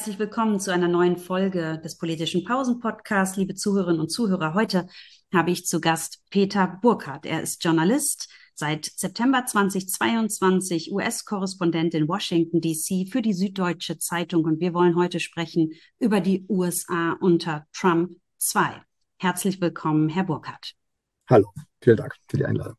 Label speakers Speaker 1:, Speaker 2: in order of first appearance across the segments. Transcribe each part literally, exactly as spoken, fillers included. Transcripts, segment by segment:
Speaker 1: Herzlich willkommen zu einer neuen Folge des Politischen Pausen-Podcasts, liebe Zuhörerinnen und Zuhörer. Heute habe ich zu Gast Peter Burkhardt. Er ist Journalist, seit September zweitausendzweiundzwanzig U S-Korrespondent in Washington, D C für die Süddeutsche Zeitung. Und wir wollen heute sprechen über die U S A unter Trump zwei. Herzlich willkommen, Herr Burkhardt.
Speaker 2: Hallo, vielen Dank für die Einladung.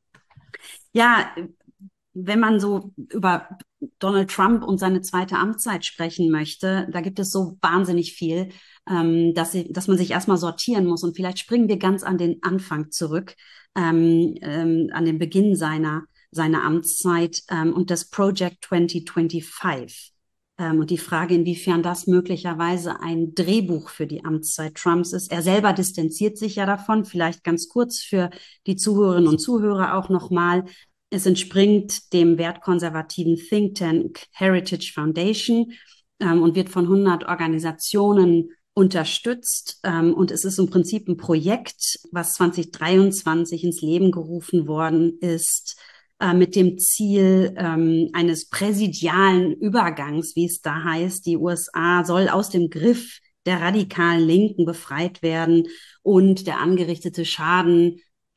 Speaker 1: Ja, wenn man so über Donald Trump und seine zweite Amtszeit sprechen möchte, da gibt es so wahnsinnig viel, ähm, dass, sie, dass man sich erstmal sortieren muss. Und vielleicht springen wir ganz an den Anfang zurück, ähm, ähm, an den Beginn seiner, seiner Amtszeit ähm, und das Project zwanzig fünfundzwanzig. Ähm, und die Frage, inwiefern das möglicherweise ein Drehbuch für die Amtszeit Trumps ist. Er selber distanziert sich ja davon, vielleicht ganz kurz für die Zuhörerinnen und Zuhörer auch nochmal. Es entspringt dem wertkonservativen Think Tank Heritage Foundation ähm, und wird von hundert Organisationen unterstützt. Ähm, und es ist im Prinzip ein Projekt, was zwanzig dreiundzwanzig ins Leben gerufen worden ist, äh, mit dem Ziel ähm, eines präsidialen Übergangs, wie es da heißt. Die U S A soll aus dem Griff der radikalen Linken befreit werden und der angerichtete Schaden,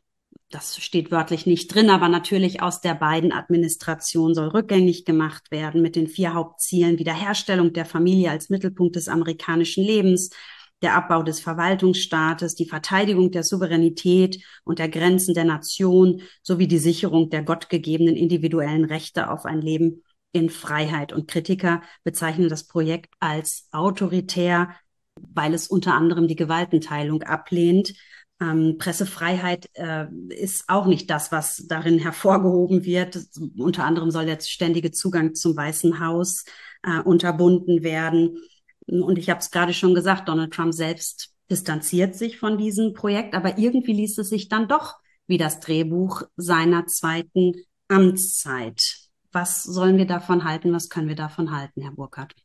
Speaker 1: das steht wörtlich nicht drin, aber natürlich aus der Biden-Administration soll rückgängig gemacht werden mit den vier Hauptzielen: Wiederherstellung der Familie als Mittelpunkt des amerikanischen Lebens, der Abbau des Verwaltungsstaates, die Verteidigung der Souveränität und der Grenzen der Nation sowie die Sicherung der gottgegebenen individuellen Rechte auf ein Leben in Freiheit. Und Kritiker bezeichnen das Projekt als autoritär, weil es unter anderem die Gewaltenteilung ablehnt. Ähm, Pressefreiheit äh, ist auch nicht das, was darin hervorgehoben wird. Unter anderem soll der ständige Zugang zum Weißen Haus äh, unterbunden werden. Und ich habe es gerade schon gesagt, Donald Trump selbst distanziert sich von diesem Projekt, aber irgendwie liest es sich dann doch wie das Drehbuch seiner zweiten Amtszeit. Was sollen wir davon halten? Was können wir davon halten, Herr Burkhardt?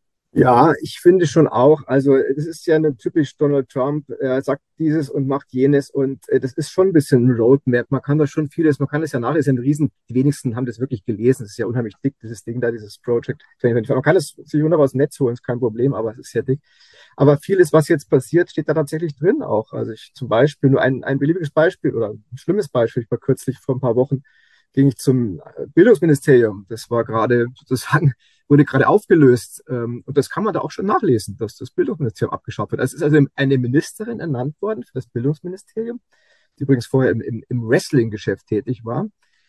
Speaker 2: Ja, ich finde schon auch, also das ist ja eine typisch Donald Trump, er sagt dieses und macht jenes und äh, das ist schon ein bisschen ein Roadmap. Man kann da schon vieles, man kann das ja nachlesen, ein Riesen, die wenigsten haben das wirklich gelesen, es ist ja unheimlich dick, dieses Ding da, dieses Project zwanzig fünfundzwanzig. Man kann es sich wunderbar aus dem Netz holen, ist kein Problem, aber es ist sehr dick. Aber vieles, was jetzt passiert, steht da tatsächlich drin auch. Also ich zum Beispiel, nur ein, ein beliebiges Beispiel oder ein schlimmes Beispiel, ich war kürzlich vor ein paar Wochen, ging ich zum Bildungsministerium. Das war gerade sozusagen, wurde gerade aufgelöst. Ähm, und das kann man da auch schon nachlesen, dass das Bildungsministerium abgeschafft wird. Es ist also eine Ministerin ernannt worden für das Bildungsministerium, die übrigens vorher im, im, im Wrestling-Geschäft tätig war,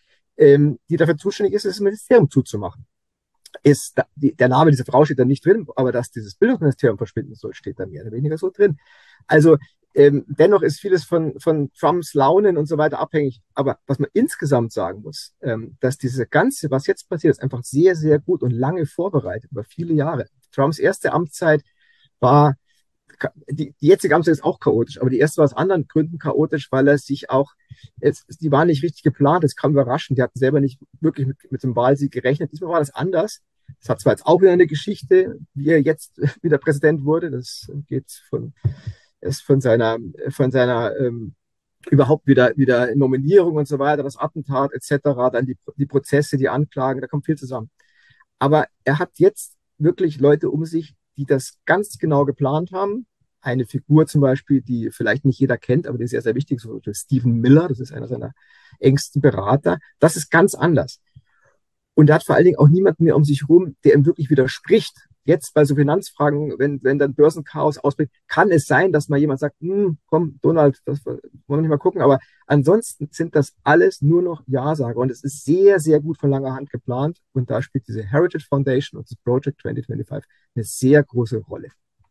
Speaker 2: ähm, die dafür zuständig ist, das Ministerium zuzumachen. Ist da, die, der Name dieser Frau steht da nicht drin, aber dass dieses Bildungsministerium verschwinden soll, steht da mehr oder weniger so drin. Also ähm, dennoch ist vieles von, von Trumps Launen und so weiter abhängig. Aber was man insgesamt sagen muss, ähm, dass diese ganze, was jetzt passiert, ist einfach sehr, sehr gut und lange vorbereitet, über viele Jahre. Trumps erste Amtszeit war, die, die jetzige Amtszeit ist auch chaotisch, aber die erste war aus anderen Gründen chaotisch, weil er sich auch, es, die war nicht richtig geplant, es kam überraschend, die hatten selber nicht wirklich mit, mit dem Wahlsieg gerechnet. Diesmal war das anders. Das hat zwar jetzt auch wieder eine Geschichte, wie er jetzt wieder Präsident wurde, das geht von, ist von seiner, von seiner ähm, überhaupt wieder, wieder Nominierung und so weiter, das Attentat et cetera, dann die, die Prozesse, die Anklagen, da kommt viel zusammen. Aber er hat jetzt wirklich Leute um sich, die das ganz genau geplant haben. Eine Figur zum Beispiel, die vielleicht nicht jeder kennt, aber die ist sehr, sehr wichtig, so Stephen Miller, das ist einer seiner engsten Berater. Das ist ganz anders. Und er hat vor allen Dingen auch niemanden mehr um sich herum, der ihm wirklich widerspricht. Jetzt bei so Finanzfragen, wenn, wenn dann Börsenchaos ausbricht, kann es sein, dass mal jemand sagt, hm, komm, Donald, das wollen wir nicht mal gucken. Aber ansonsten sind das alles nur noch Ja-Sager. Und es ist sehr, sehr gut von langer Hand geplant. Und da spielt diese Heritage Foundation und das Project zwanzig fünfundzwanzig eine sehr große Rolle.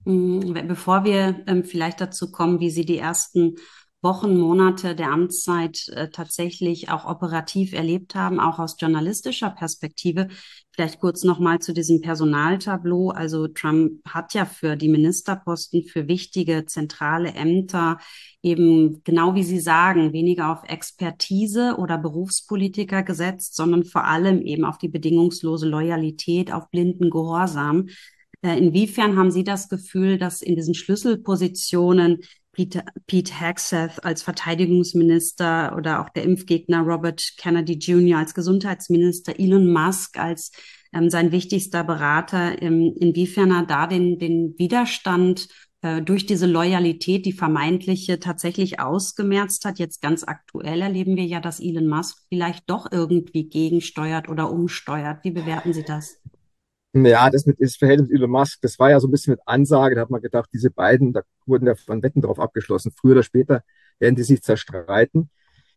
Speaker 1: Bevor wir ähm, vielleicht dazu kommen, wie Sie die ersten Wochen, Monate der Amtszeit äh, tatsächlich auch operativ erlebt haben, auch aus journalistischer Perspektive, vielleicht kurz nochmal zu diesem Personaltableau. Also Trump hat ja für die Ministerposten, für wichtige zentrale Ämter eben, genau wie Sie sagen, weniger auf Expertise oder Berufspolitiker gesetzt, sondern vor allem eben auf die bedingungslose Loyalität, auf blinden Gehorsam. Inwiefern haben Sie das Gefühl, dass in diesen Schlüsselpositionen Pete, Pete Hegseth als Verteidigungsminister oder auch der Impfgegner Robert Kennedy Junior als Gesundheitsminister, Elon Musk als ähm, sein wichtigster Berater, ähm, inwiefern er da den, den Widerstand äh, durch diese Loyalität, die vermeintliche, tatsächlich ausgemerzt hat. Jetzt ganz aktuell erleben wir ja, dass Elon Musk vielleicht doch irgendwie gegensteuert oder umsteuert. Wie bewerten Sie das?
Speaker 2: Ja, das mit das Verhältnis mit Elon Musk, das war ja so ein bisschen mit Ansage. Da hat man gedacht, diese beiden, da wurden ja von Wetten drauf abgeschlossen. Früher oder später werden die sich zerstreiten.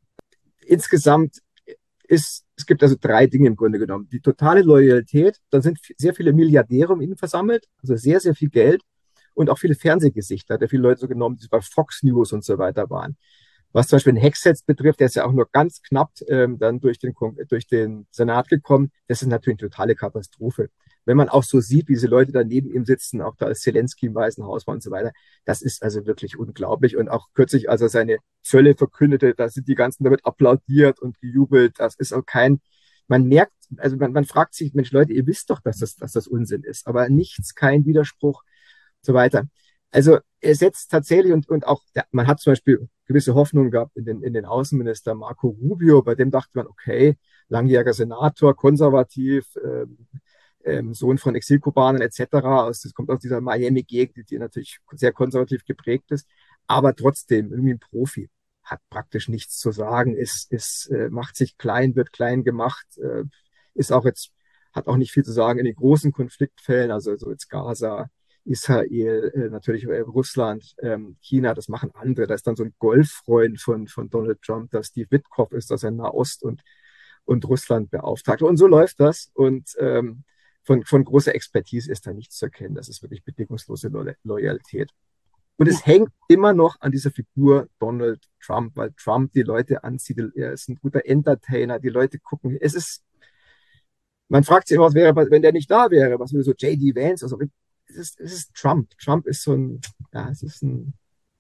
Speaker 2: Insgesamt ist, es gibt also drei Dinge im Grunde genommen. Die totale Loyalität, dann sind sehr viele Milliardäre um ihn versammelt, also sehr, sehr viel Geld und auch viele Fernsehgesichter. Hat er viele Leute so genommen, die bei Fox News und so weiter waren. Was zum Beispiel den Hegseth betrifft, der ist ja auch nur ganz knapp ähm, dann durch den, durch den Senat gekommen. Das ist natürlich eine totale Katastrophe. Wenn man auch so sieht, wie diese Leute da neben ihm sitzen, auch da als Zelensky im Weißen Haus war und so weiter, das ist also wirklich unglaublich. Und auch kürzlich, als er seine Zölle verkündete, da sind die ganzen damit applaudiert und gejubelt. Das ist auch kein, man merkt, also man, man fragt sich, Mensch, Leute, ihr wisst doch, dass das, dass das Unsinn ist. Aber nichts, kein Widerspruch und so weiter. Also er setzt tatsächlich und, und auch, ja, man hat zum Beispiel gewisse Hoffnungen gehabt in den, in den Außenminister Marco Rubio, bei dem dachte man, okay, langjähriger Senator, konservativ, ähm, ähm, Sohn von Exilkubanern et cetera. Aus, das kommt aus dieser Miami-Gegend, die natürlich sehr konservativ geprägt ist, aber trotzdem irgendwie ein Profi. Hat praktisch nichts zu sagen, ist, ist, äh, macht sich klein, wird klein gemacht, äh, ist auch jetzt, hat auch nicht viel zu sagen in den großen Konfliktfällen, also so jetzt Gaza, Israel, äh, natürlich äh, Russland, ähm, China, das machen andere. Da ist dann so ein Golffreund von, von Donald Trump, der Steve Witkoff ist, dass er Nahost und, und Russland beauftragt. Und so läuft das. Und ähm, von, von großer Expertise ist da nichts zu erkennen. Das ist wirklich bedingungslose Lo Loyalität. Und
Speaker 1: Ja.
Speaker 2: es hängt immer noch an dieser Figur Donald Trump, weil Trump die Leute anzieht. Er ist ein guter Entertainer. Die Leute gucken. Es ist, man fragt sich immer, was wäre, wenn der nicht da wäre. Was würde so J D Vance, also es ist, es ist Trump. Trump ist so ein, ja, es ist ein,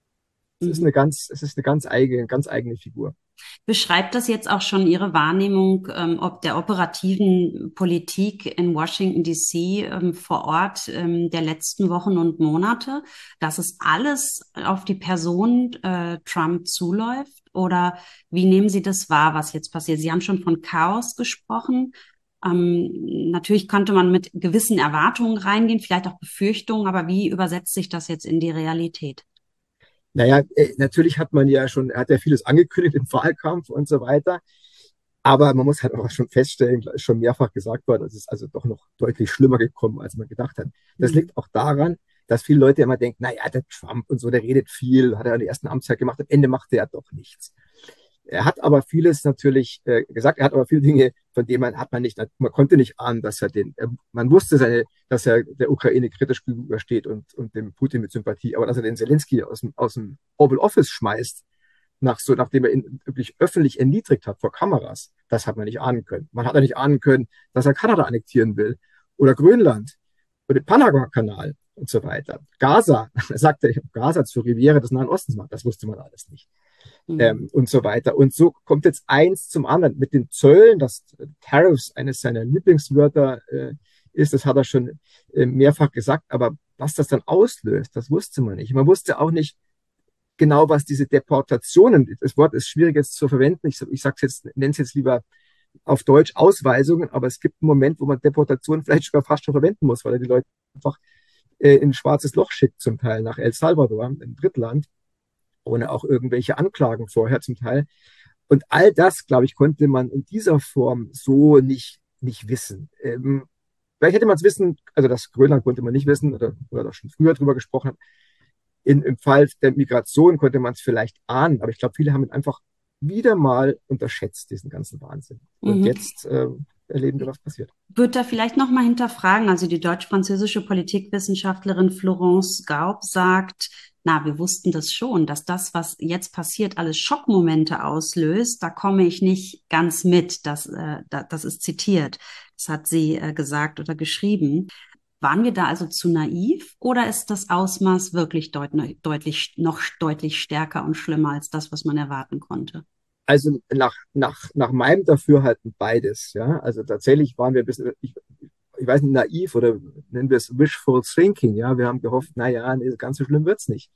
Speaker 2: es ist
Speaker 1: Mhm.
Speaker 2: eine ganz, es ist eine ganz eigene, ganz eigene Figur.
Speaker 1: Beschreibt das jetzt auch schon Ihre Wahrnehmung, ähm, ob der operativen Politik in Washington, D C, ähm, vor Ort, ähm, der letzten Wochen und Monate, dass es alles auf die Person äh, Trump zuläuft? Oder wie nehmen Sie das wahr, was jetzt passiert? Sie haben schon von Chaos gesprochen. Ähm, natürlich könnte man mit gewissen Erwartungen reingehen, vielleicht auch Befürchtungen, aber wie übersetzt sich das jetzt in die Realität?
Speaker 2: Naja, äh, natürlich hat man ja schon, er hat ja vieles angekündigt im Wahlkampf und so weiter. Aber man muss halt auch schon feststellen, ist schon mehrfach gesagt worden, es ist also doch noch deutlich schlimmer gekommen, als man gedacht hat. Das
Speaker 1: Mhm.
Speaker 2: liegt auch daran, dass viele Leute immer denken, naja, der Trump und so, der redet viel, hat er in der ersten Amtszeit gemacht, am Ende macht er doch nichts. Er hat aber vieles natürlich äh, gesagt, er hat aber viele Dinge, von denen man hat man nicht, man konnte nicht ahnen, dass er den, äh, man wusste seine, dass er der Ukraine kritisch gegenübersteht und, und dem Putin mit Sympathie, aber dass er den Zelensky aus dem, aus dem Oval Office schmeißt, nach so, nachdem er ihn wirklich öffentlich erniedrigt hat vor Kameras, das hat man nicht ahnen können. Man hat ja nicht ahnen können, dass er Kanada annektieren will oder Grönland oder den Panama-Kanal und so weiter. Gaza, er sagte Gaza zur Riviera des Nahen Ostens macht, das wusste man alles nicht.
Speaker 1: Mhm.
Speaker 2: Ähm, und so weiter. Und so kommt jetzt eins zum anderen. Mit den Zöllen, das Tariffs eines seiner Lieblingswörter äh, ist, das hat er schon äh, mehrfach gesagt, aber was das dann auslöst, das wusste man nicht. Man wusste auch nicht genau, was diese Deportationen, das Wort ist schwierig jetzt zu verwenden, ich, ich sag's jetzt, nenne es jetzt lieber auf Deutsch Ausweisungen, aber es gibt einen Moment, wo man Deportationen vielleicht sogar fast schon verwenden muss, weil er die Leute einfach äh, in ein schwarzes Loch schickt, zum Teil nach El Salvador, im Drittland, ohne auch irgendwelche Anklagen vorher zum Teil. Und all das, glaube ich, konnte man in dieser Form so nicht, nicht wissen. Ähm, vielleicht hätte man es wissen, also das Grönland konnte man nicht wissen oder, oder doch schon früher drüber gesprochen hat. In, Im Fall der Migration konnte man es vielleicht ahnen, aber ich glaube, viele haben ihn einfach wieder mal unterschätzt, diesen ganzen Wahnsinn. Und
Speaker 1: Mhm.
Speaker 2: jetzt äh, erleben wir, was passiert.
Speaker 1: Würde da vielleicht noch mal hinterfragen, also die deutsch-französische Politikwissenschaftlerin Florence Gaub sagt, na, wir wussten das schon, dass das, was jetzt passiert, alles Schockmomente auslöst. Da komme ich nicht ganz mit. Das, äh, da, das ist zitiert. Das hat sie äh, gesagt oder geschrieben. Waren wir da also zu naiv oder ist das Ausmaß wirklich deut deutlich, noch deutlich stärker und schlimmer als das, was man erwarten konnte?
Speaker 2: Also nach, nach, nach meinem Dafürhalten beides. Ja? Also tatsächlich waren wir ein bisschen, ich, ich weiß nicht, naiv oder nennen wir es wishful thinking. Ja? Wir haben gehofft, naja, nee, ganz so schlimm wird's nicht.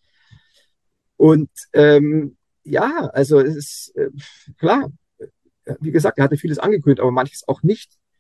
Speaker 2: Und ähm, ja, also es ist äh, klar, wie gesagt, er hatte vieles angekündigt, aber manches auch nicht.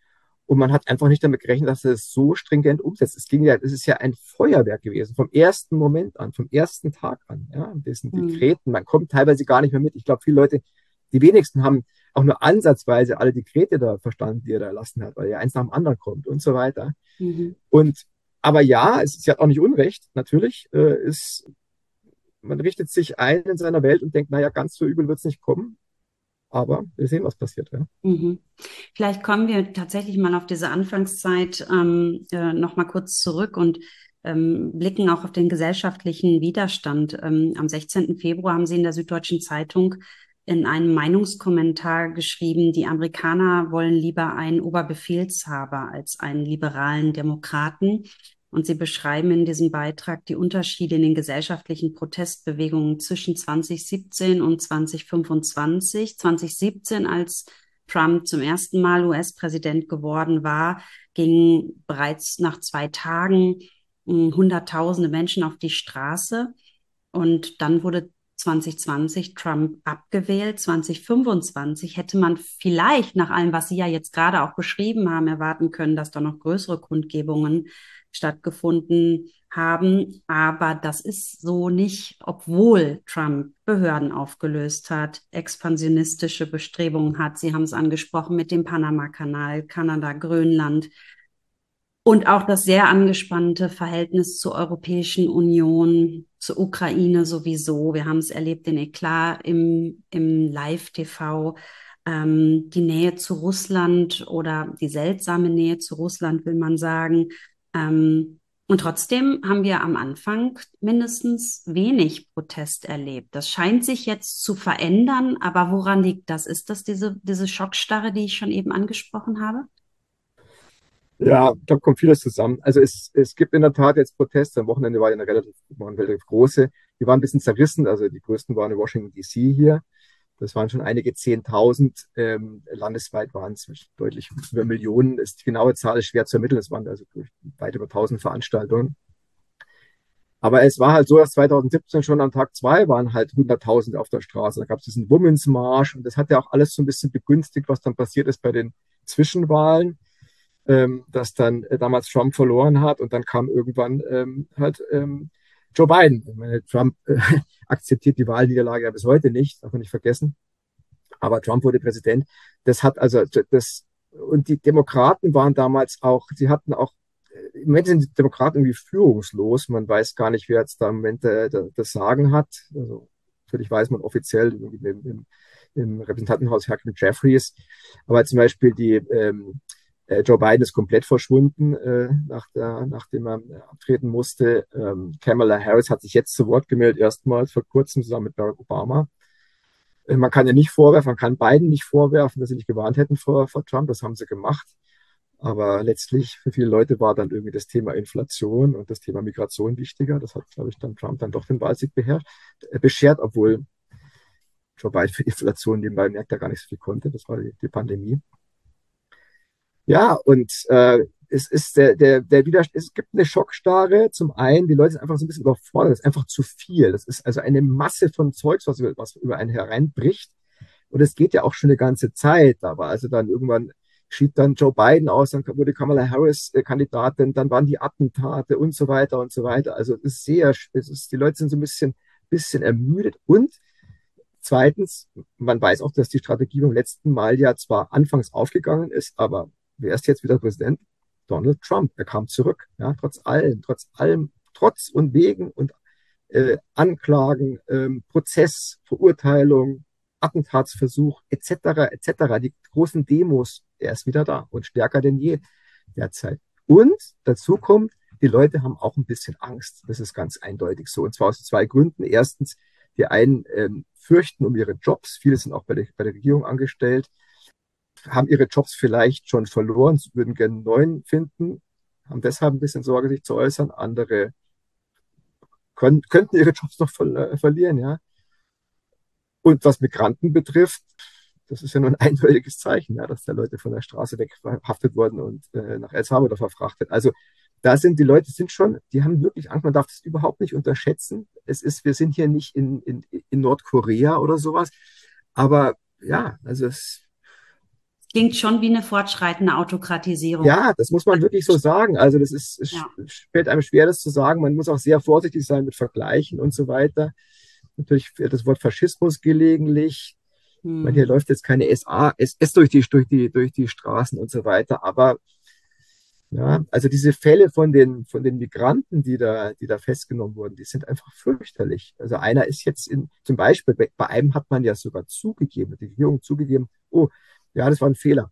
Speaker 2: Und man hat einfach nicht damit gerechnet, dass er es so stringent umsetzt. Es ging ja, es ist ja ein Feuerwerk gewesen, vom ersten Moment an, vom ersten Tag an. Ja, das sind
Speaker 1: Mhm.
Speaker 2: Dekreten, man kommt teilweise gar nicht mehr mit. Ich glaube, viele Leute, die wenigsten haben auch nur ansatzweise alle Dekrete da verstanden, die er da erlassen hat, weil ja eins nach dem anderen kommt und so weiter.
Speaker 1: Mhm.
Speaker 2: Und aber ja, es ist ja auch nicht Unrecht, natürlich, äh, ist, man richtet sich ein in seiner Welt und denkt, naja, ganz so übel wird es nicht kommen, aber wir sehen, was passiert. Ja.
Speaker 1: Mhm. Vielleicht kommen wir tatsächlich mal auf diese Anfangszeit ähm, äh, noch mal kurz zurück und ähm, blicken auch auf den gesellschaftlichen Widerstand. Ähm, am sechzehnten Februar haben Sie in der Süddeutschen Zeitung in einem Meinungskommentar geschrieben, die Amerikaner wollen lieber einen Oberbefehlshaber als einen liberalen Demokraten. Und Sie beschreiben in diesem Beitrag die Unterschiede in den gesellschaftlichen Protestbewegungen zwischen zwanzig siebzehn und zwanzig fünfundzwanzig. zwanzig siebzehn, als Trump zum ersten Mal U S-Präsident geworden war, gingen bereits nach zwei Tagen mh, Hunderttausende Menschen auf die Straße. Und dann wurde zwanzig zwanzig Trump abgewählt. zwanzig fünfundzwanzig hätte man vielleicht nach allem, was Sie ja jetzt gerade auch beschrieben haben, erwarten können, dass da noch größere Kundgebungen stattgefunden haben. Aber das ist so nicht, obwohl Trump Behörden aufgelöst hat, expansionistische Bestrebungen hat. Sie haben es angesprochen mit dem Panama-Kanal, Kanada, Grönland. Und auch das sehr angespannte Verhältnis zur Europäischen Union, zur Ukraine sowieso. Wir haben es erlebt, den Eklat im, im Live-T V, ähm, die Nähe zu Russland oder die seltsame Nähe zu Russland, will man sagen. Ähm, und trotzdem haben wir am Anfang mindestens wenig Protest erlebt. Das scheint sich jetzt zu verändern, aber woran liegt das? Ist das diese, diese Schockstarre, die ich schon eben angesprochen habe?
Speaker 2: Ja, da kommt vieles zusammen. Also es, es gibt in der Tat jetzt Proteste. Am Wochenende war ja eine relativ, waren relativ große. Die waren ein bisschen zerrissen. Also die größten waren in Washington, D C hier. Das waren schon einige Zehntausend. Ähm, landesweit waren es deutlich über Millionen. Ist, die genaue Zahl ist schwer zu ermitteln. Es waren also weit über tausend Veranstaltungen. Aber es war halt so, dass zwanzig siebzehn schon am Tag zwei waren halt hunderttausend auf der Straße. Da gab es diesen Women's March und das hat ja auch alles so ein bisschen begünstigt, was dann passiert ist bei den Zwischenwahlen, ähm, dass dann äh, damals Trump verloren hat und dann kam irgendwann ähm, halt ähm, Joe Biden. Ich meine, Trump äh, akzeptiert die Wahlniederlage ja bis heute nicht, darf man nicht vergessen. Aber Trump wurde Präsident. Das hat also das und die Demokraten waren damals auch, sie hatten auch im Moment sind die Demokraten irgendwie führungslos. Man weiß gar nicht, wer jetzt da im Moment äh, das Sagen hat. Also, natürlich weiß man offiziell im, im, im Repräsentantenhaus Hakeem Jeffries, aber zum Beispiel die ähm, äh, Joe Biden ist komplett verschwunden, äh, nach der, nachdem er äh, abtreten musste. Ähm, Kamala Harris hat sich jetzt zu Wort gemeldet, erstmals vor kurzem zusammen mit Barack Obama. Äh, man kann ja nicht vorwerfen, man kann Biden nicht vorwerfen, dass sie nicht gewarnt hätten vor, vor Trump. Das haben sie gemacht. Aber letztlich für viele Leute war dann irgendwie das Thema Inflation und das Thema Migration wichtiger. Das hat, glaube ich, dann Trump dann doch den Wahlsieg beherrscht, äh, beschert, obwohl Joe Biden für Inflation nebenbei merkt er gar nicht so viel konnte. Das war die, die Pandemie. Ja, und äh, es ist der, der, der Widerstand, es gibt eine Schockstarre. Zum einen, die Leute sind einfach so ein bisschen überfordert. Das ist einfach zu viel. Das ist also eine Masse von Zeugs, was, was über einen hereinbricht. Und es geht ja auch schon eine ganze Zeit. Da war also dann irgendwann schied dann Joe Biden aus, dann wurde Kamala Harris äh, Kandidatin, dann waren die Attentate und so weiter und so weiter. Also es ist sehr, es ist, die Leute sind so ein bisschen, bisschen ermüdet. Und zweitens, man weiß auch, dass die Strategie beim letzten Mal ja zwar anfangs aufgegangen ist, aber wer ist jetzt wieder Präsident? Donald Trump. Er kam zurück, ja, trotz allem, trotz allem, trotz und wegen und äh, Anklagen, ähm, Prozess, Verurteilung, Attentatsversuch et cetera et cetera. Die großen Demos, er ist wieder da und stärker denn je derzeit. Und dazu kommt, die Leute haben auch ein bisschen Angst. Das ist ganz eindeutig so. Und zwar aus zwei Gründen. Erstens, die einen ähm, fürchten um ihre Jobs. Viele sind auch bei der, bei der Regierung angestellt, haben ihre Jobs vielleicht schon verloren, würden gerne einen neuen finden, haben deshalb ein bisschen Sorge, sich zu äußern. Andere können, könnten ihre Jobs noch ver äh, verlieren, ja. Und was Migranten betrifft, das ist ja nur ein eindeutiges Zeichen, ja, dass da Leute von der Straße weg verhaftet wurden und äh, nach El Salvador verfrachtet. Also da sind die Leute sind schon, die haben wirklich Angst, man darf das überhaupt nicht unterschätzen. Es ist, wir sind hier nicht in, in, in Nordkorea oder sowas, aber ja, also es
Speaker 1: Klingt schon wie eine fortschreitende Autokratisierung.
Speaker 2: Ja, das muss man wirklich so sagen. Also das ist, es
Speaker 1: Ja.
Speaker 2: fällt einem schwer, das zu sagen. Man muss auch sehr vorsichtig sein mit Vergleichen und so weiter. Natürlich fällt das Wort Faschismus gelegentlich. Ich meine, hier
Speaker 1: Hm.
Speaker 2: läuft jetzt keine S A, S S durch die, durch die, durch die Straßen und so weiter. Aber ja, also diese Fälle von den, von den Migranten, die da, die da festgenommen wurden, die sind einfach fürchterlich. Also einer ist jetzt in, zum Beispiel, bei, bei einem hat man ja sogar zugegeben, die Regierung zugegeben, oh, ja, das war ein Fehler.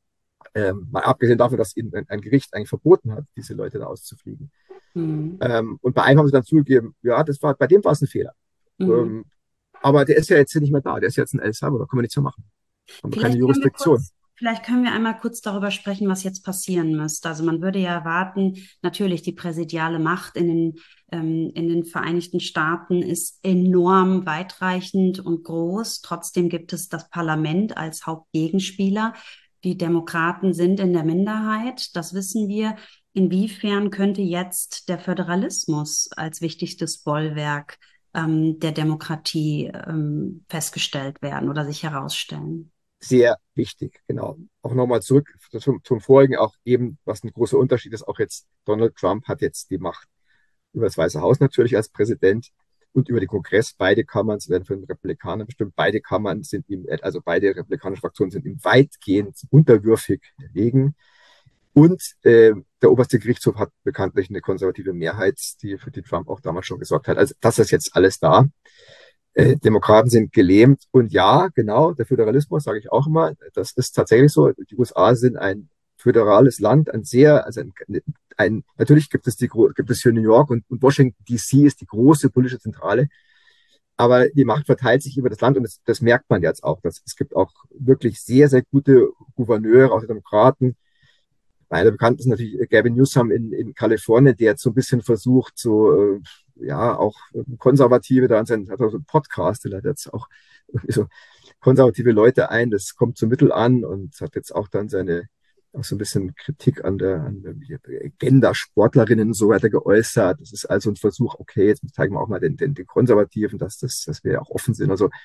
Speaker 2: Ähm, mal abgesehen davon, dass ihnen ein, ein Gericht eigentlich verboten hat, diese Leute da auszufliegen.
Speaker 1: Hm.
Speaker 2: Ähm, und bei einem haben sie dann zugegeben, ja, das war, bei dem war es ein Fehler.
Speaker 1: Hm.
Speaker 2: Ähm, aber der ist ja jetzt nicht mehr da, der ist jetzt in El Salvador, kann man nichts mehr machen. Haben wir keine
Speaker 1: Vielleicht können wir
Speaker 2: Jurisdiktion.
Speaker 1: kurz, vielleicht können wir einmal kurz darüber sprechen, was jetzt passieren müsste. Also man würde ja erwarten, natürlich die präsidiale Macht in den, ähm, in den Vereinigten Staaten ist enorm weitreichend und groß. Trotzdem gibt es das Parlament als Hauptgegenspieler. Die Demokraten sind in der Minderheit, das wissen wir. Inwiefern könnte jetzt der Föderalismus als wichtigstes Bollwerk ähm, der Demokratie ähm, festgestellt werden oder sich herausstellen?
Speaker 2: Sehr wichtig, genau. Auch nochmal zurück zum, zum vorigen, auch eben, was ein großer Unterschied ist, auch jetzt Donald Trump hat jetzt die Macht über das Weiße Haus natürlich als Präsident und über den Kongress. Beide Kammern werden von den Republikanern bestimmt. Beide Kammern sind ihm, also beide republikanische Fraktionen sind ihm weitgehend unterwürfig erlegen. Und äh, der oberste Gerichtshof hat bekanntlich eine konservative Mehrheit, die für die Trump auch damals schon gesorgt hat. Also das ist jetzt alles da. Äh, Demokraten sind gelähmt. Und ja, genau, der Föderalismus, sage ich auch immer, das ist tatsächlich so. Die U S A sind ein föderales Land, ein sehr, also ein, ein natürlich gibt es die, gibt es hier New York und, und Washington D C ist die große politische Zentrale, aber die Macht verteilt sich über das Land und das, das merkt man jetzt auch. Dass, es gibt auch wirklich sehr, sehr gute Gouverneure, auch die Demokraten. Einer der bekannten ist natürlich Gavin Newsom in, in Kalifornien, der jetzt so ein bisschen versucht, so, äh, ja, auch Konservative da an seinen, hat auch so einen Podcast, der hat jetzt auch so konservative Leute ein, das kommt zum Mittel an und hat jetzt auch dann seine, auch so ein bisschen Kritik an der, an der Agenda-Sportlerinnen und so weiter geäußert. Das ist also ein Versuch, okay, jetzt zeigen wir auch mal den, den, den Konservativen, dass, das, dass wir ja auch offen sind. Also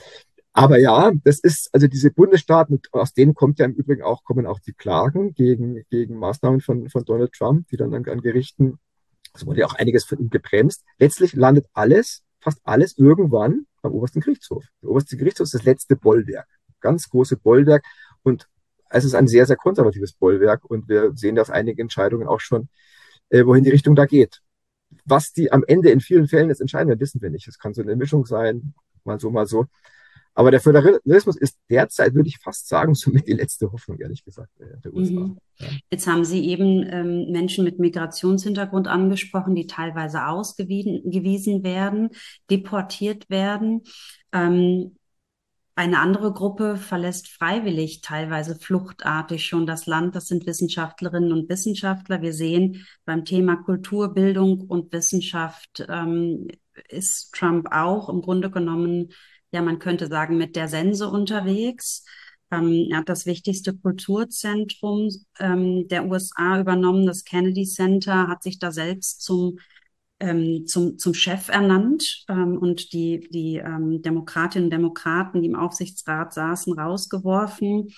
Speaker 2: aber ja, das ist, also diese Bundesstaaten, aus denen kommt ja im Übrigen auch, kommen auch die Klagen gegen, gegen Maßnahmen von, von Donald Trump, die dann an, an Gerichten, es wurde ja auch einiges von ihm gebremst. Letztlich landet alles, fast alles irgendwann am obersten Gerichtshof. Der oberste Gerichtshof ist das letzte Bollwerk, ganz große Bollwerk und es ist ein sehr, sehr konservatives Bollwerk und wir sehen da auf einigen Entscheidungen auch schon, äh, wohin die Richtung da geht. Was die am Ende in vielen Fällen jetzt entscheiden, das wissen wir nicht. Es kann so eine Mischung sein, mal so, mal so. Aber der Föderalismus ist derzeit, würde ich fast sagen, somit die letzte Hoffnung, ehrlich gesagt, der U S A.
Speaker 1: Mhm.
Speaker 2: Ja.
Speaker 1: Jetzt haben Sie eben ähm, Menschen mit Migrationshintergrund angesprochen, die teilweise ausgewiesen gewiesen werden, deportiert werden. Ähm, eine andere Gruppe verlässt freiwillig, teilweise fluchtartig schon das Land. Das sind Wissenschaftlerinnen und Wissenschaftler. Wir sehen beim Thema Kultur, Bildung und Wissenschaft ähm, ist Trump auch im Grunde genommen, ja, man könnte sagen, mit der Sense unterwegs. Ähm, er hat das wichtigste Kulturzentrum ähm, der U S A übernommen, das Kennedy Center, hat sich da selbst zum ähm, zum, zum Chef ernannt ähm, und die, die ähm, Demokratinnen und Demokraten, die im Aufsichtsrat saßen, rausgeworfen.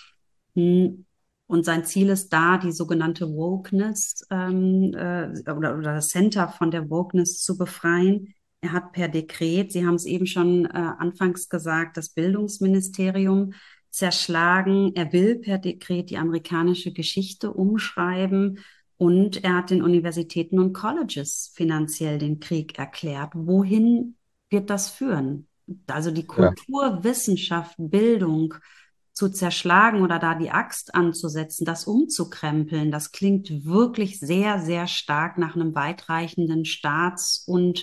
Speaker 1: Hm. Und sein Ziel ist da, die sogenannte Wokeness ähm, äh, oder, oder das Center von der Wokeness zu befreien. Er hat per Dekret, Sie haben es eben schon äh, anfangs gesagt, das Bildungsministerium zerschlagen. Er will per Dekret die amerikanische Geschichte umschreiben und er hat den Universitäten und Colleges finanziell den Krieg erklärt. Wohin wird das führen? Also die
Speaker 2: Ja.
Speaker 1: Kultur, Wissenschaft, Bildung zu zerschlagen oder da die Axt anzusetzen, das umzukrempeln, das klingt wirklich sehr, sehr stark nach einem weitreichenden Staats- und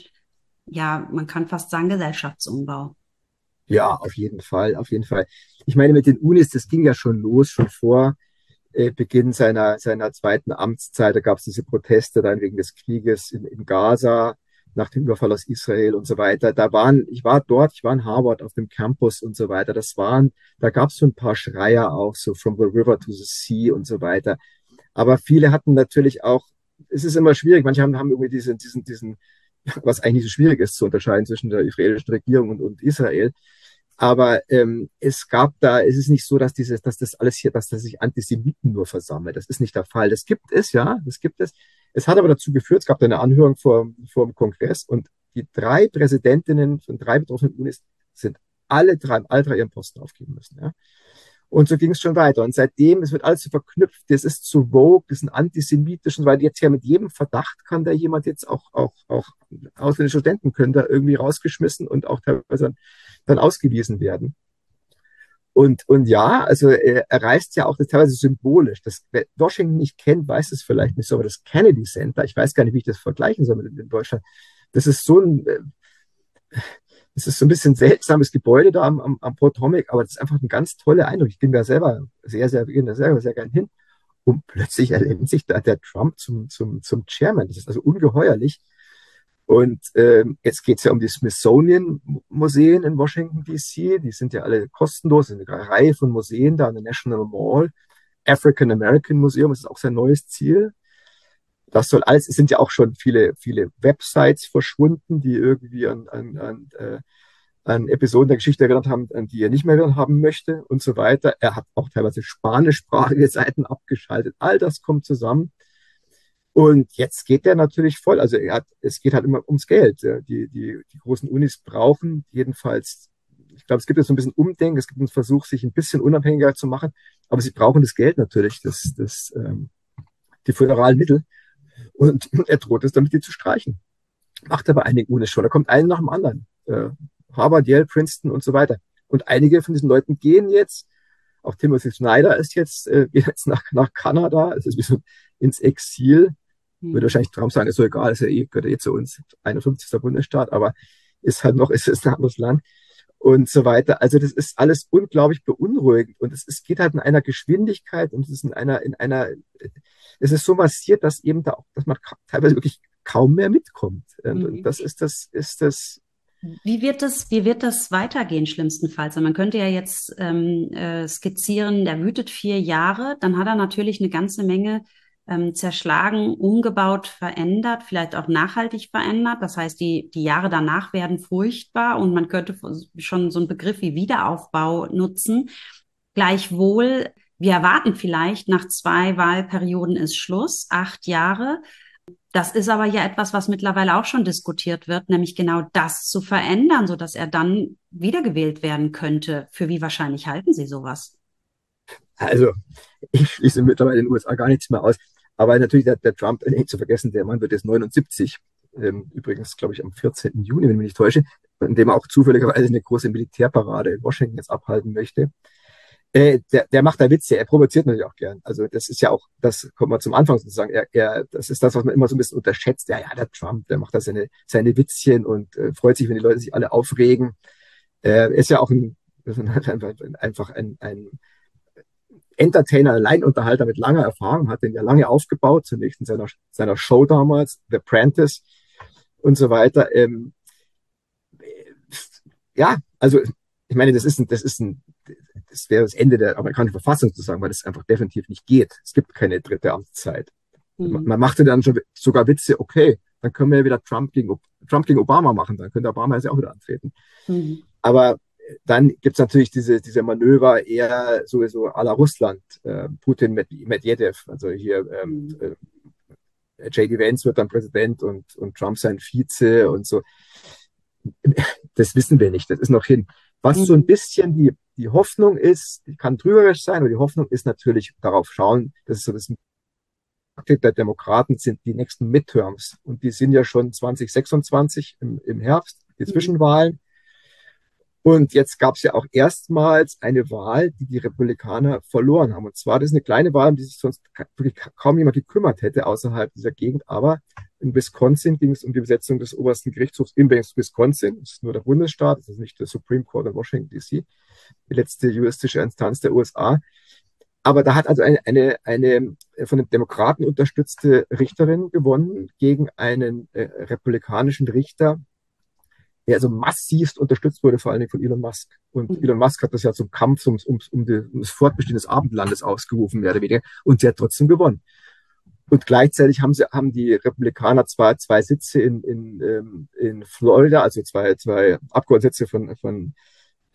Speaker 1: ja, man kann fast sagen Gesellschaftsumbau.
Speaker 2: Ja, auf jeden Fall, auf jeden Fall. Ich meine, mit den Unis, das ging ja schon los, schon vor äh, Beginn seiner, seiner zweiten Amtszeit. Da gab es diese Proteste dann wegen des Krieges in, in Gaza, nach dem Überfall aus Israel und so weiter. Da waren, ich war dort, ich war in Harvard auf dem Campus und so weiter. Das waren, da gab es so ein paar Schreier auch, so from the river to the sea und so weiter. Aber viele hatten natürlich auch, es ist immer schwierig, manche haben, haben irgendwie diesen, diesen, diesen, was eigentlich nicht so schwierig ist zu unterscheiden zwischen der israelischen Regierung und, und Israel. Aber ähm, es gab da, es ist nicht so, dass dieses, dass das alles hier, dass das sich Antisemiten nur versammelt. Das ist nicht der Fall. Das gibt es, ja, das gibt es. Es hat aber dazu geführt, es gab da eine Anhörung vor, vor dem Kongress und die drei Präsidentinnen von drei betroffenen Unis sind alle drei, alle drei ihren Posten aufgeben müssen. Ja. Und so ging es schon weiter. Und seitdem, es wird alles so verknüpft, das ist zu Vogue, das ist ein antisemitisch und so weiter. Jetzt ja mit jedem Verdacht kann da jemand jetzt auch, auch, auch ausländische Studenten können da irgendwie rausgeschmissen und auch teilweise dann ausgewiesen werden. Und, und ja, also er, er reißt ja auch das teilweise symbolisch. Das, wer Washington nicht kennt, weiß es vielleicht nicht so, aber das Kennedy Center, ich weiß gar nicht, wie ich das vergleichen soll mit in Deutschland. Das ist so ein, das ist so ein bisschen seltsames Gebäude da am, am, am Potomac, aber das ist einfach ein ganz toller Eindruck. Ich bin da selber sehr, sehr, sehr, sehr, sehr gern hin. Und plötzlich ernennt sich da der Trump zum, zum, zum Chairman. Das ist also ungeheuerlich. Und ähm, jetzt geht es ja um die Smithsonian-Museen in Washington, D C. Die sind ja alle kostenlos. Es ist eine Reihe von Museen da an der National Mall. African American Museum ist auch sein neues Ziel. Das soll alles, es sind ja auch schon viele, viele Websites verschwunden, die irgendwie an, an, an, äh, an Episoden der Geschichte erinnert haben, an die er nicht mehr erinnern haben möchte und so weiter. Er hat auch teilweise spanischsprachige Seiten abgeschaltet. All das kommt zusammen. Und jetzt geht der natürlich voll. Also er hat, es geht halt immer ums Geld. Die, die, die großen Unis brauchen jedenfalls, ich glaube, es gibt jetzt so ein bisschen Umdenken, es gibt einen Versuch, sich ein bisschen unabhängiger zu machen, aber sie brauchen das Geld natürlich, das, das, ähm, die föderalen Mittel. Und er droht es damit, die zu streichen. Macht aber einige Unis schon. Da kommt einer nach dem anderen. Äh, Harvard, Yale, Princeton und so weiter. Und einige von diesen Leuten gehen jetzt. Auch Timothy Snyder ist jetzt, äh, geht jetzt nach, nach Kanada. Es ist wie so ins Exil. Hm. Würde wahrscheinlich Trump sagen, ist so egal, ist ja eh, gehört ja eh zu uns. einundfünfzigster Bundesstaat, aber ist halt noch, ist es ein anderes Land. Und so weiter. Also das ist alles unglaublich beunruhigend. Und es, es geht halt in einer Geschwindigkeit und es ist in einer, in einer, es ist so massiert, dass eben da auch, dass man teilweise wirklich kaum mehr mitkommt. Und, mhm. und das ist das, ist das.
Speaker 1: Wie wird das, wie wird das weitergehen, schlimmstenfalls? Man könnte ja jetzt ähm, äh, skizzieren, der wütet vier Jahre, dann hat er natürlich eine ganze Menge ähm, zerschlagen, umgebaut, verändert, vielleicht auch nachhaltig verändert. Das heißt, die, die Jahre danach werden furchtbar und man könnte schon so einen Begriff wie Wiederaufbau nutzen. Gleichwohl, wir erwarten vielleicht, nach zwei Wahlperioden ist Schluss, acht Jahre. Das ist aber ja etwas, was mittlerweile auch schon diskutiert wird, nämlich genau das zu verändern, sodass er dann wiedergewählt werden könnte. Für wie wahrscheinlich halten Sie sowas?
Speaker 2: Also, ich schließe mittlerweile in den U S A gar nichts mehr aus. Aber natürlich der, der Trump, nicht zu vergessen, der Mann wird jetzt neunundsiebzig. Ähm, übrigens, glaube ich, am vierzehnten Juni, wenn ich mich nicht täusche, in dem er auch zufälligerweise eine große Militärparade in Washington jetzt abhalten möchte. Äh, der, der macht da Witze, er provoziert natürlich auch gern. Also das ist ja auch, das kommt mal zum Anfang sozusagen, er, er, das ist das, was man immer so ein bisschen unterschätzt. Ja, ja, der Trump, der macht da seine, seine Witzchen und äh, freut sich, wenn die Leute sich alle aufregen. Er ist ja auch ein, einfach ein, ein Entertainer, Alleinunterhalter mit langer Erfahrung, hat den ja lange aufgebaut, zunächst in seiner, seiner Show damals, The Apprentice und so weiter. Ähm, ja, also ich meine, das ist ein, das ist ein, das wäre das Ende der amerikanischen Verfassung zu sagen, weil das einfach definitiv nicht geht. Es gibt keine dritte Amtszeit. Mhm. Man machte dann schon sogar Witze, okay, dann können wir ja wieder Trump gegen, Trump gegen Obama machen, dann könnte Obama ja auch wieder antreten. Mhm. Aber dann gibt's natürlich diese, diese Manöver eher sowieso à la Russland, äh, Putin mit Medvedev, also hier ähm, äh, J D Vance wird dann Präsident und, und Trump sein Vize und so. Das wissen wir nicht, das ist noch hin. Was so ein bisschen die, die Hoffnung ist, die kann trügerisch sein, aber die Hoffnung ist natürlich darauf schauen, das ist so das Taktik der Demokraten sind die nächsten Midterms und die sind ja schon zwanzig sechsundzwanzig im, im Herbst, die Zwischenwahlen. Und jetzt gab es ja auch erstmals eine Wahl, die die Republikaner verloren haben. Und zwar, das ist eine kleine Wahl, um die sich sonst wirklich kaum jemand gekümmert hätte außerhalb dieser Gegend. Aber in Wisconsin ging es um die Besetzung des obersten Gerichtshofs in Wisconsin. Das ist nur der Bundesstaat, das ist nicht der Supreme Court in Washington, D C, die letzte juristische Instanz der U S A. Aber da hat also eine, eine, eine von den Demokraten unterstützte Richterin gewonnen gegen einen äh, republikanischen Richter, der also massivst unterstützt wurde, vor allen Dingen von Elon Musk. Und mhm. Elon Musk hat das ja zum Kampf ums, ums, um, die, um das Fortbestehen des Abendlandes ausgerufen, mehr oder weniger. Und sie hat trotzdem gewonnen. Und gleichzeitig haben sie, haben die Republikaner zwar zwei Sitze in, in, in Florida, also zwei, zwei Abgeordnetensitze von, von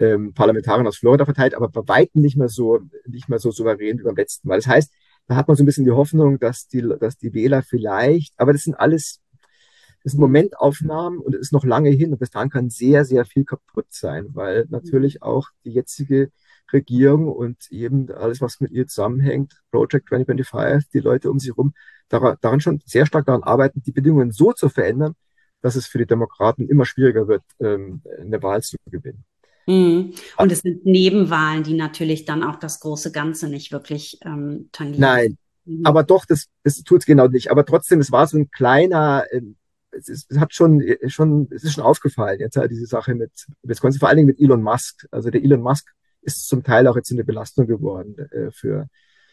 Speaker 2: ähm, Parlamentariern aus Florida verteilt, aber bei weitem nicht mehr so, nicht mehr so souverän wie beim letzten Mal. Das heißt, da hat man so ein bisschen die Hoffnung, dass die, dass die Wähler vielleicht, aber das sind alles, das sind Momentaufnahmen und es ist noch lange hin und bis dahin kann sehr, sehr viel kaputt sein, weil natürlich auch die jetzige Regierung und eben alles, was mit ihr zusammenhängt, Project zwanzig fünfundzwanzig, die Leute um sie herum, daran, daran schon sehr stark daran arbeiten, die Bedingungen so zu verändern, dass es für die Demokraten immer schwieriger wird, ähm, eine Wahl zu gewinnen.
Speaker 1: Mhm. Und es sind Nebenwahlen, die natürlich dann auch das große Ganze nicht wirklich ähm, tangieren.
Speaker 2: Nein,
Speaker 1: Mhm.
Speaker 2: aber doch, das, das tut es genau nicht. Aber trotzdem, es war so ein kleiner, ähm, es, ist, es hat schon, äh, schon, es ist schon aufgefallen, jetzt halt diese Sache mit Wisconsin, vor allen Dingen mit Elon Musk. Also der Elon Musk ist zum Teil auch jetzt eine Belastung geworden äh, für,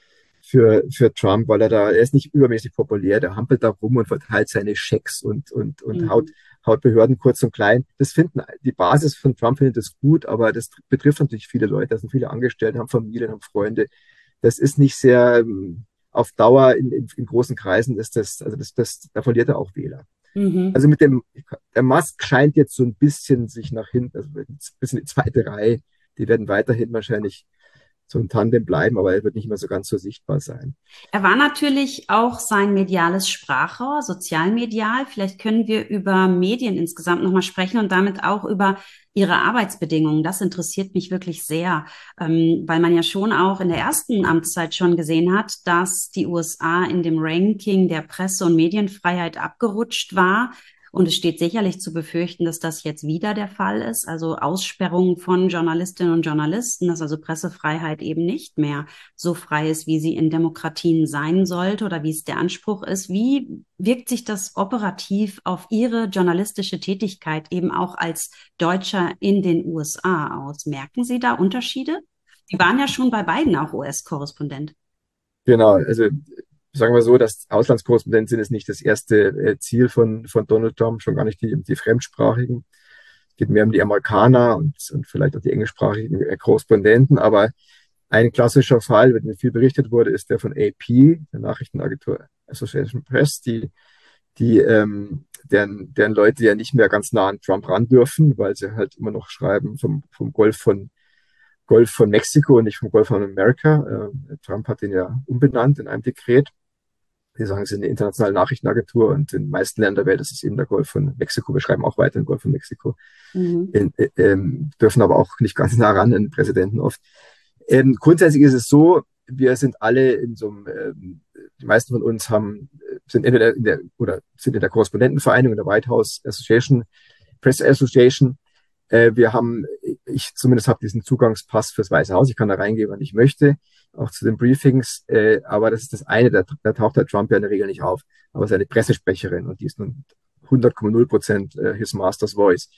Speaker 2: für, für Trump, weil er da, er ist nicht übermäßig populär, der hampelt da rum und verteilt seine Schecks und, und, und haut,
Speaker 1: Mhm.
Speaker 2: haut Behörden kurz und klein. Das finden, die Basis von Trump findet das gut, aber das betrifft natürlich viele Leute. Da sind viele Angestellte, haben Familien, haben Freunde. Das ist nicht sehr, ähm, auf Dauer in, in, in großen Kreisen ist das, also das, das, da verliert er auch Wähler.
Speaker 1: Mhm.
Speaker 2: Also mit dem, der Musk scheint jetzt so ein bisschen sich nach hinten, also ein bisschen die zweite Reihe, die werden weiterhin wahrscheinlich so ein Tandem bleiben, aber er wird nicht mehr so ganz so sichtbar sein.
Speaker 1: Er war natürlich auch sein mediales Sprachrohr, sozialmedial. Vielleicht können wir über Medien insgesamt nochmal sprechen und damit auch über Ihre Arbeitsbedingungen. Das interessiert mich wirklich sehr, ähm, weil man ja schon auch in der ersten Amtszeit schon gesehen hat, dass die U S A in dem Ranking der Presse- und Medienfreiheit abgerutscht war. Und es steht sicherlich zu befürchten, dass das jetzt wieder der Fall ist. Also Aussperrungen von Journalistinnen und Journalisten, dass also Pressefreiheit eben nicht mehr so frei ist, wie sie in Demokratien sein sollte oder wie es der Anspruch ist. Wie wirkt sich das operativ auf Ihre journalistische Tätigkeit eben auch als Deutscher in den U S A aus? Merken Sie da Unterschiede? Sie waren ja schon bei beiden auch U S-Korrespondent.
Speaker 2: Genau, also sagen wir so, dass Auslandskorrespondenten sind ist nicht das erste äh, Ziel von, von Donald Trump, schon gar nicht die, die Fremdsprachigen. Es geht mehr um die Amerikaner und, und vielleicht auch die englischsprachigen äh, Korrespondenten, aber ein klassischer Fall, über den viel berichtet wurde, ist der von A P, der Nachrichtenagentur Association Press, die, die ähm, deren, deren Leute ja nicht mehr ganz nah an Trump ran dürfen, weil sie halt immer noch schreiben vom, vom Golf von Golf von Mexiko und nicht vom Golf von Amerika. Äh, Trump hat den ja umbenannt in einem Dekret. Die sagen, es ist eine internationale Nachrichtenagentur und in den meisten Ländern der Welt ist es eben der Golf von Mexiko. Wir schreiben auch weiter den Golf von Mexiko.
Speaker 1: Mhm.
Speaker 2: In, äh, ähm, dürfen aber auch nicht ganz nah ran an den Präsidenten oft. Ähm, grundsätzlich ist es so, wir sind alle in so einem, ähm, die meisten von uns haben, sind entweder in der, oder sind in der Korrespondentenvereinigung, in der White House Association, Press Association. Äh, wir haben, ich zumindest habe diesen Zugangspass fürs Weiße Haus. Ich kann da reingehen, wann ich möchte, auch zu den Briefings. Äh, aber das ist das eine, da, da taucht der Trump ja in der Regel nicht auf. Aber seine Pressesprecherin und die ist nun hundert Komma null Prozent äh, his master's voice.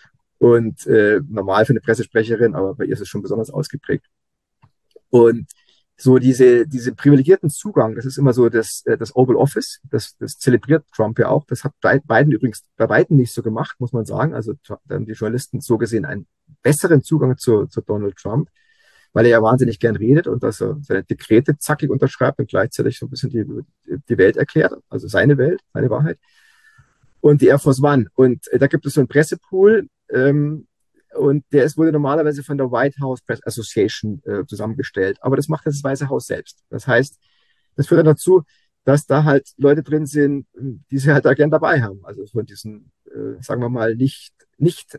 Speaker 2: Und äh, normal für eine Pressesprecherin, aber bei ihr ist es schon besonders ausgeprägt. Und so diese, diese privilegierten Zugang, das ist immer so das, äh, das Oval Office, das, das zelebriert Trump ja auch. Das hat Biden übrigens bei Biden nicht so gemacht, muss man sagen. Also da haben die Journalisten so gesehen einen besseren Zugang zu, zu Donald Trump, weil er ja wahnsinnig gern redet und dass er seine Dekrete zackig unterschreibt und gleichzeitig so ein bisschen die, die Welt erklärt, also seine Welt, seine Wahrheit. Und die Air Force One. Und äh, da gibt es so einen Pressepool, ähm, und der ist, wurde normalerweise von der White House Press Association äh, zusammengestellt. Aber das macht das Weiße Haus selbst. Das heißt, das führt dann dazu, dass da halt Leute drin sind, die sie halt da gern dabei haben. Also von diesen, äh, sagen wir mal, nicht, nicht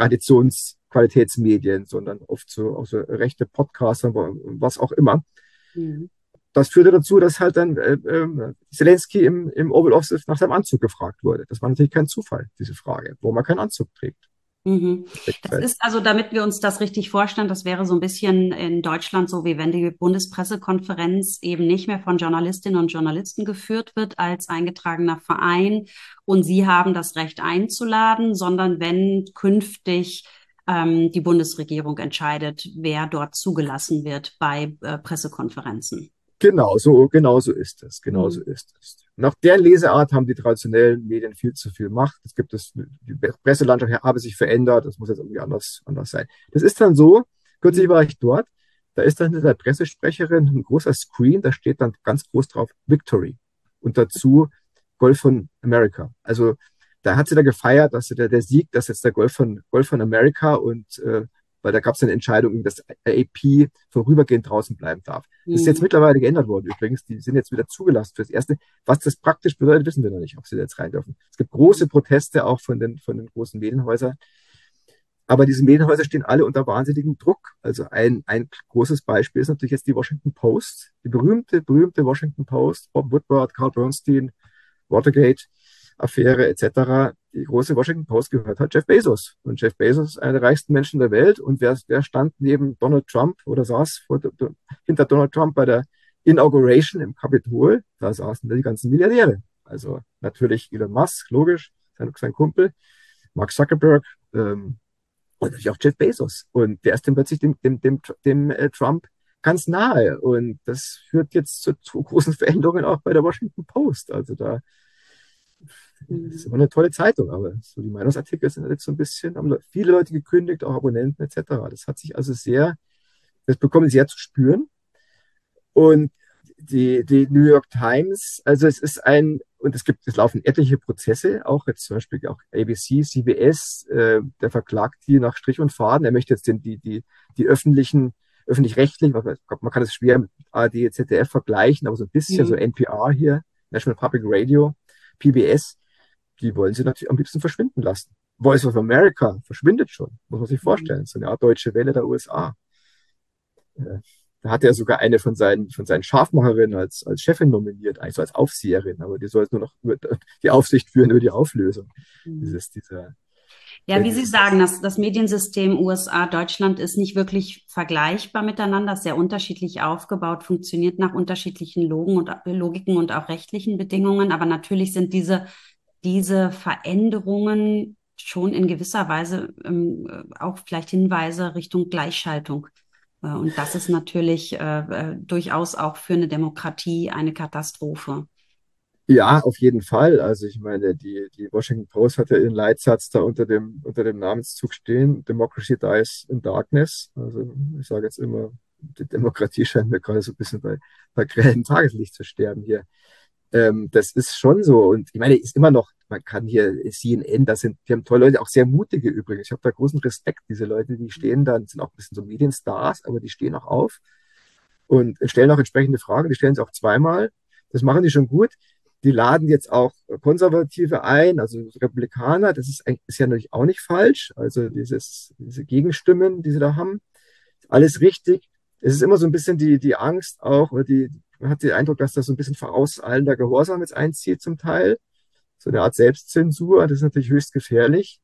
Speaker 2: Traditionsqualitätsmedien, sondern oft so, auch so rechte Podcaster, was auch immer.
Speaker 1: Mhm.
Speaker 2: Das führte dazu, dass halt dann äh, äh, Zelensky im, im Oval Office nach seinem Anzug gefragt wurde. Das war natürlich kein Zufall, diese Frage, warum er keinen Anzug trägt.
Speaker 1: Mhm. Das ist also, damit wir uns das richtig vorstellen, das wäre so ein bisschen in Deutschland so, wie wenn die Bundespressekonferenz eben nicht mehr von Journalistinnen und Journalisten geführt wird als eingetragener Verein und sie haben das Recht einzuladen, sondern wenn künftig ähm, die Bundesregierung entscheidet, wer dort zugelassen wird bei äh, Pressekonferenzen.
Speaker 2: Genau so, genau so ist es. Genau so
Speaker 1: Mhm.
Speaker 2: ist es. Nach der Leseart haben die traditionellen Medien viel zu viel Macht. Es gibt es, die Presselandschaft habe sich verändert. Das muss jetzt irgendwie anders, anders sein. Das ist dann so. Kürzlich war ich dort. Da ist dann hinter der Pressesprecherin ein großer Screen. Da steht dann ganz groß drauf Victory. Und dazu Golf von America. Also da hat sie da gefeiert, dass der, der Sieg, dass jetzt der Golf von, Golf von America und äh, weil da gab es eine Entscheidung, dass A P vorübergehend draußen bleiben darf. Das ist jetzt
Speaker 1: Mhm.
Speaker 2: mittlerweile geändert worden übrigens. Die sind jetzt wieder zugelassen fürs Erste. Was das praktisch bedeutet, wissen wir noch nicht, ob sie da jetzt rein dürfen. Es gibt große Proteste auch von den, von den großen Medienhäusern. Aber diese Medienhäuser stehen alle unter wahnsinnigem Druck. Also ein, ein großes Beispiel ist natürlich jetzt die Washington Post, die berühmte, berühmte Washington Post, Bob Woodward, Carl Bernstein, Watergate-Affäre et cetera. Die große Washington Post gehört hat Jeff Bezos. Und Jeff Bezos ist einer der reichsten Menschen der Welt. Und wer, wer stand neben Donald Trump oder saß vor, hinter Donald Trump bei der Inauguration im Kapitol? Da saßen die ganzen Milliardäre. Also natürlich Elon Musk, logisch, sein, sein Kumpel, Mark Zuckerberg, ähm, und natürlich auch Jeff Bezos. Und der ist dann plötzlich dem, dem, dem, dem äh, Trump ganz nahe. Und das führt jetzt zu, zu großen Veränderungen auch bei der Washington Post. Also da das ist
Speaker 1: Mhm.
Speaker 2: immer eine tolle Zeitung, aber so die Meinungsartikel sind jetzt so ein bisschen, haben viele Leute gekündigt, auch Abonnenten et cetera. Das hat sich also sehr, das bekommen sie sehr zu spüren. Und die, die New York Times, also es ist ein, und es gibt, es laufen etliche Prozesse, auch jetzt zum Beispiel auch A B C, C B S, äh, der verklagt die nach Strich und Faden. Er möchte jetzt den, die, die, die öffentlichen, öffentlich-rechtlichen, man kann es schwer mit A R D, Z D F vergleichen, aber so ein bisschen so
Speaker 1: Mhm.
Speaker 2: N P R hier, National Public Radio, P B S, die wollen sie natürlich am liebsten verschwinden lassen. Voice of America verschwindet schon, muss man sich
Speaker 1: Mhm.
Speaker 2: vorstellen, so eine Art deutsche Welle der U S A. Äh, Da hat er sogar eine von seinen, von seinen Schafmacherinnen als, als Chefin nominiert, eigentlich so als Aufseherin, aber die soll jetzt nur noch über die Aufsicht führen über die Auflösung.
Speaker 1: Mhm.
Speaker 2: Dieses, dieser,
Speaker 1: Ja,
Speaker 2: äh,
Speaker 1: wie Sie
Speaker 2: dieses,
Speaker 1: sagen, das, das Mediensystem U S A, Deutschland ist nicht wirklich vergleichbar miteinander, ist sehr unterschiedlich aufgebaut, funktioniert nach unterschiedlichen Logen und, Logiken und auch rechtlichen Bedingungen. Aber natürlich sind diese, diese Veränderungen schon in gewisser Weise ähm, auch vielleicht Hinweise Richtung Gleichschaltung. Äh, und das ist natürlich äh, äh, durchaus auch für eine Demokratie eine Katastrophe.
Speaker 2: ja, auf jeden Fall. Also ich meine, die, die Washington Post hat ja ihren Leitsatz da unter dem, unter dem Namenszug stehen, Democracy dies in darkness. Also ich sage jetzt immer, die Demokratie scheint mir gerade so ein bisschen bei, bei grellem Tageslicht zu sterben hier. Ähm, das ist schon so. Und ich meine, ist immer noch, man kann hier C N N, das sind, die haben tolle Leute, auch sehr mutige übrigens. Ich habe da großen Respekt. Diese Leute, die stehen da, sind auch ein bisschen so Medienstars, aber die stehen auch auf und stellen auch entsprechende Fragen. Die stellen sie auch zweimal. Das machen die schon gut. Die laden jetzt auch Konservative ein, also Republikaner. Das ist, ist ja natürlich auch nicht falsch. Also dieses, diese Gegenstimmen, die sie da haben, alles richtig. Es ist immer so ein bisschen die, die Angst auch, oder die, man hat den Eindruck, dass das so ein bisschen vorauseilender Gehorsam jetzt einzieht zum Teil. So eine Art Selbstzensur, das ist natürlich höchst gefährlich.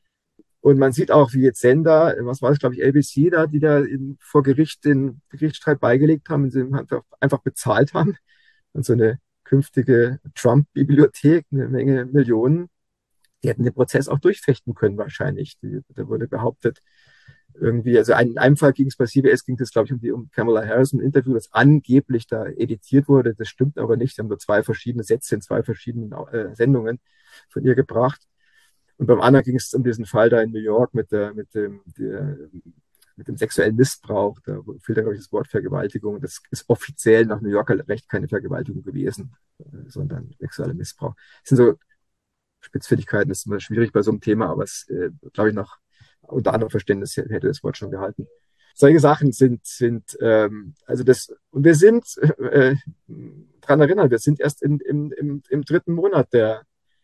Speaker 2: Und man sieht auch, wie jetzt Sender, was war das, glaube ich, A B C da, die da in, vor Gericht den Gerichtsstreit beigelegt haben, sie einfach, einfach bezahlt haben. Und so eine künftige Trump-Bibliothek, eine Menge Millionen, die hätten den Prozess auch durchfechten können wahrscheinlich. Die, da wurde behauptet, irgendwie, also in einem Fall ging es bei C B S, ging es, glaube ich, um die um Kamala Harris, ein Interview, das angeblich da editiert wurde. Das stimmt aber nicht. Sie haben nur zwei verschiedene Sätze in zwei verschiedenen äh, Sendungen von ihr gebracht. Und beim anderen ging es um diesen Fall da in New York mit, der, mit, dem, der, mit dem sexuellen Missbrauch. Da fehlt da, glaube ich, das Wort Vergewaltigung. Das ist offiziell nach New Yorker Recht keine Vergewaltigung gewesen, äh, sondern sexueller Missbrauch. Das sind so Spitzfindigkeiten, das ist immer schwierig bei so einem Thema, aber es, äh, glaube ich, nach unter anderem Verständnis hätte das Wort schon gehalten. Solche Sachen sind, sind ähm, also das, und wir sind äh, dran erinnern, wir sind erst in, im, im, im dritten Monat der,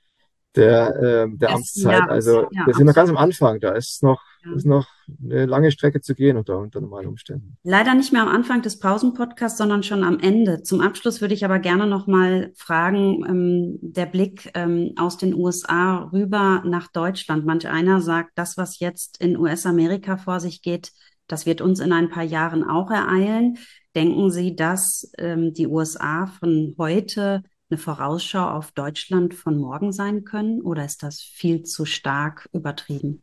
Speaker 2: der, ähm, der
Speaker 1: Ersten
Speaker 2: Amtszeit.
Speaker 1: Jahres,
Speaker 2: Also
Speaker 1: ja,
Speaker 2: wir sind noch ganz
Speaker 1: absolut.
Speaker 2: am Anfang. Da ist noch,
Speaker 1: Ja.
Speaker 2: ist noch eine lange Strecke zu gehen unter, unter normalen Umständen.
Speaker 1: Leider nicht mehr am Anfang des Pausenpodcasts, sondern schon am Ende. Zum Abschluss würde ich aber gerne noch mal fragen, ähm, der Blick ähm, aus den U S A rüber nach Deutschland. Manch einer sagt, das, was jetzt in U S-Amerika vor sich geht, das wird uns in ein paar Jahren auch ereilen. Denken Sie, dass ähm, die U S A von heute eine Vorausschau auf Deutschland von morgen sein können? Oder ist das viel zu stark übertrieben?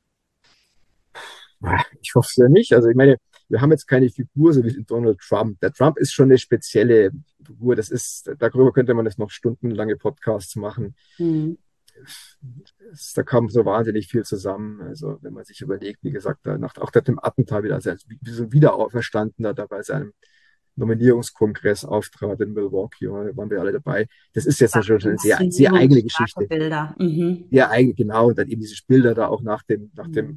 Speaker 2: Ich hoffe es ja nicht. Also ich meine, wir haben jetzt keine Figur, so wie Donald Trump. Der Trump ist schon eine spezielle Figur. Das ist, darüber könnte man jetzt noch stundenlange Podcasts machen.
Speaker 1: Hm.
Speaker 2: Es, da kam so wahnsinnig viel zusammen. Also wenn man sich überlegt, wie gesagt, da nach, auch nach dem Attentat wieder, also wie, wie so ein Wiederauferstandener da bei seinem Nominierungskongress auftrat in Milwaukee, waren wir alle dabei. Das ist jetzt natürlich eine sehr, sehr
Speaker 1: Inszenierung,
Speaker 2: eigene
Speaker 1: starke
Speaker 2: Geschichte.
Speaker 1: Bilder. Mhm.
Speaker 2: Sehr eigen, genau. Und dann eben diese Bilder da auch nach dem, nach dem
Speaker 1: Mhm.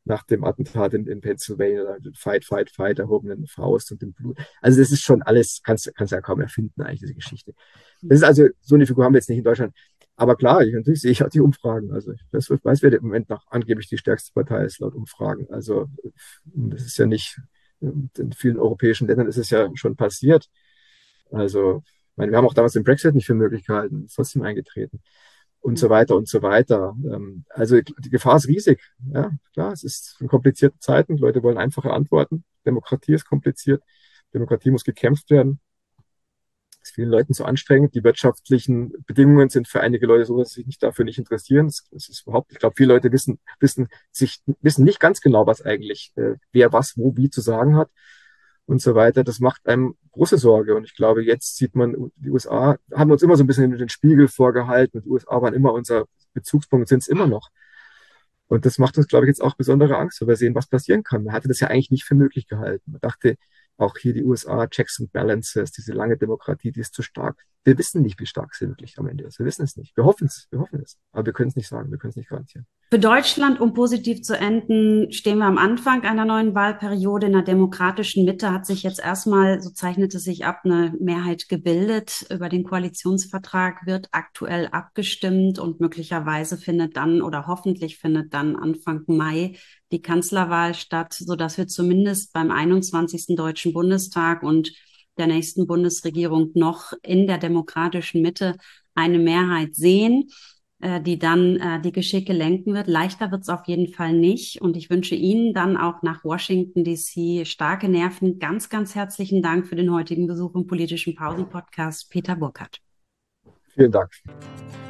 Speaker 2: nach dem Attentat in, in Pennsylvania, Fight, Fight, Fight, erhobenen Faust und dem Blut. Also das ist schon alles, kannst, kannst ja kaum erfinden, eigentlich, diese Geschichte. Das ist also, so eine Figur haben wir jetzt nicht in Deutschland. Aber klar, ich, natürlich sehe ich auch die Umfragen. Also ich weiß, weiß, wer im Moment noch angeblich die stärkste Partei ist, laut Umfragen. Also das ist ja nicht, in vielen europäischen Ländern ist es ja schon passiert. Also, ich meine, wir haben auch damals den Brexit nicht für möglich gehalten, ist trotzdem eingetreten und so weiter und so weiter. Ähm, Also die Gefahr ist riesig. Ja, klar, es ist in komplizierten Zeiten. Leute wollen einfache Antworten. Demokratie ist kompliziert. Demokratie muss gekämpft werden. Das ist vielen Leuten zu anstrengend. Die wirtschaftlichen Bedingungen sind für einige Leute so, dass sie sich nicht dafür nicht interessieren. Das, das ist überhaupt, ich glaube, viele Leute wissen, wissen sich, wissen nicht ganz genau, was eigentlich, äh, wer was, wo, wie zu sagen hat und so weiter. Das macht einem große Sorge. Und ich glaube, jetzt sieht man, die U S A haben uns immer so ein bisschen den Spiegel vorgehalten. Die U S A waren immer unser Bezugspunkt, sind es immer noch. Und das macht uns, glaube ich, jetzt auch besondere Angst, weil wir sehen, was passieren kann. Man hatte das ja eigentlich nicht für möglich gehalten. Man dachte, auch hier die U S A, Checks and Balances, diese lange Demokratie, die ist zu stark. Wir wissen nicht, wie stark sie wirklich am Ende ist. Wir wissen es nicht. Wir hoffen es, wir hoffen es. Aber wir können es nicht sagen, wir können es nicht garantieren.
Speaker 1: Für Deutschland, um positiv zu enden, stehen wir am Anfang einer neuen Wahlperiode. In der demokratischen Mitte hat sich jetzt erstmal, so zeichnete sich ab, eine Mehrheit gebildet. Über den Koalitionsvertrag wird aktuell abgestimmt und möglicherweise findet dann oder hoffentlich findet dann Anfang Mai die Kanzlerwahl statt, sodass wir zumindest beim einundzwanzigsten Deutschen Bundestag und der nächsten Bundesregierung noch in der demokratischen Mitte eine Mehrheit sehen, die dann äh, die Geschicke lenken wird. Leichter wird es auf jeden Fall nicht. Und ich wünsche Ihnen dann auch nach Washington D C starke Nerven. Ganz, ganz herzlichen Dank für den heutigen Besuch im Politischen Pausen-Podcast, Peter Burkhardt.
Speaker 2: Vielen Dank.